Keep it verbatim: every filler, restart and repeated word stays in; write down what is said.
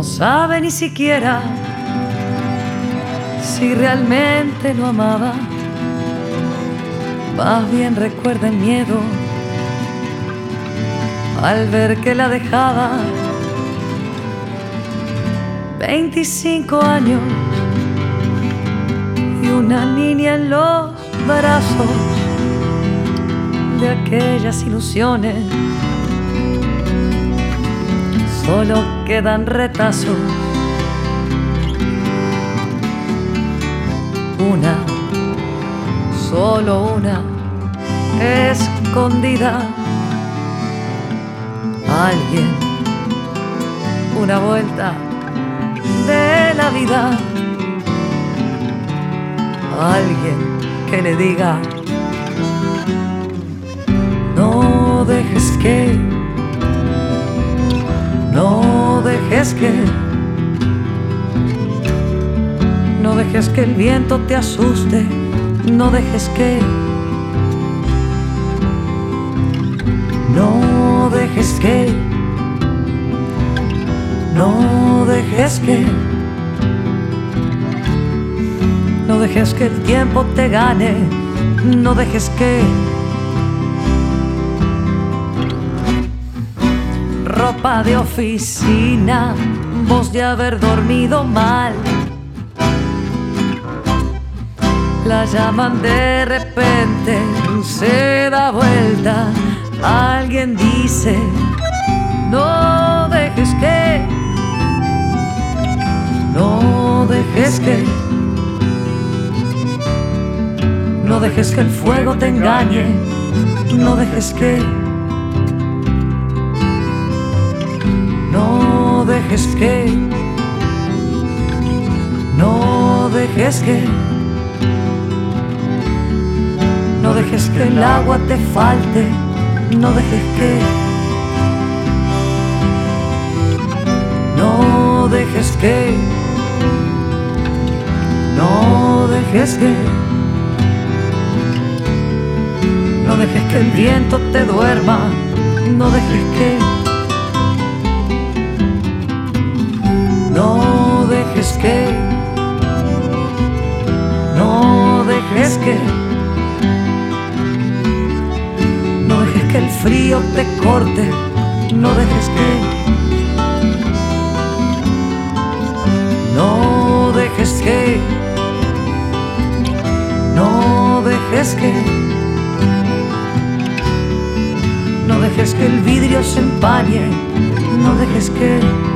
no sabe ni siquiera si realmente lo amaba. Más bien recuerda el miedo al ver que la dejaba. Veinticinco años y una niña en los brazos de aquellas ilusiones. Solo quedan retazos, una, solo una, escondida. Alguien, una vuelta de la vida. Alguien que le diga: no dejes que, no dejes que, no dejes que el viento te asuste, no dejes que, no dejes que, no dejes que, no dejes que el tiempo te gane, no dejes que. Ropa de oficina, voz de haber dormido mal. La llaman de repente, se da vuelta. Alguien dice: no dejes que, no dejes que, no dejes que el fuego te engañe, no dejes que, no dejes que, no dejes que, no dejes que el agua te falte, no dejes que, no dejes que, no dejes que, no dejes que el viento te duerma, no dejes que, no dejes que, no dejes que, no dejes que el frío te corte, no dejes que, no dejes que, no dejes que, no dejes que el vidrio se empañe, no dejes que.